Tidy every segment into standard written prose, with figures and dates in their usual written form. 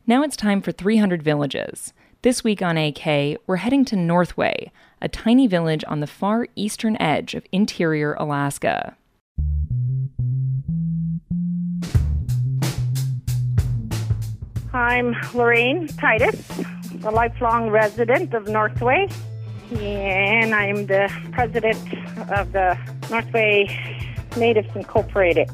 Now it's time for 300 Villages. This week on AK, we're heading to Northway, a tiny village on the far eastern edge of interior Alaska. I'm Lorraine Titus, a lifelong resident of Northway, and I'm the president of the Northway Natives Incorporated.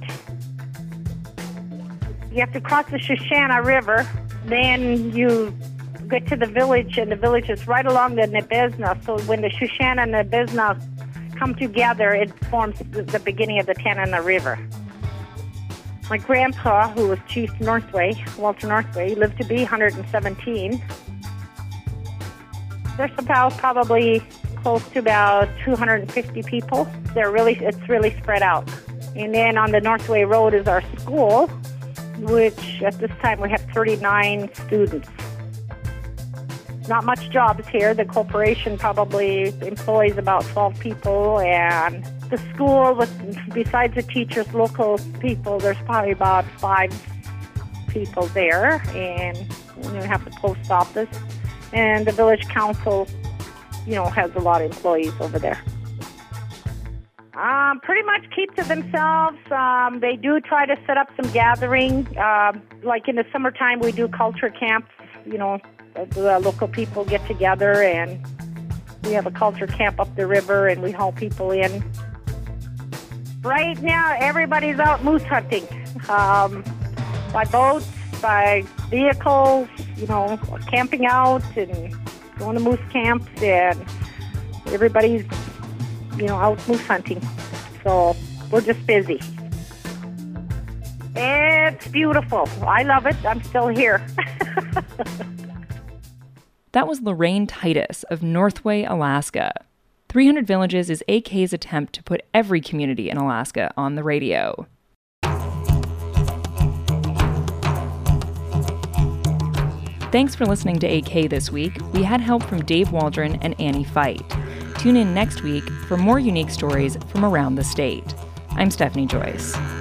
You have to cross the Shoshana River, then you get to the village, and the village is right along the Nabizna. So when the Shoshana and Nabizna come together, it forms the beginning of the Tanana River. My grandpa, who was Chief Northway, Walter Northway, lived to be 117. There's about probably close to about 250 people. It's really spread out. And then on the Northway Road is our school, which at this time we have 39 students. Not much jobs here. The corporation probably employs about 12 people, and the school, besides the teachers, local people, there's probably about 5 people there, and we have the post office, and the village council, has a lot of employees over there. Pretty much keep to themselves. They do try to set up some gathering. Like in the summertime, we do culture camps. The local people get together, and we have a culture camp up the river, and we haul people in. Right now, everybody's out moose hunting, by boats, by vehicles, camping out and going to moose camps, and everybody's, out moose hunting. So we're just busy. It's beautiful. I love it. I'm still here. That was Lorraine Titus of Northway, Alaska. 300 Villages is AK's attempt to put every community in Alaska on the radio. Thanks for listening to AK this week. We had help from Dave Waldron and Annie Fight. Tune in next week for more unique stories from around the state. I'm Stephanie Joyce.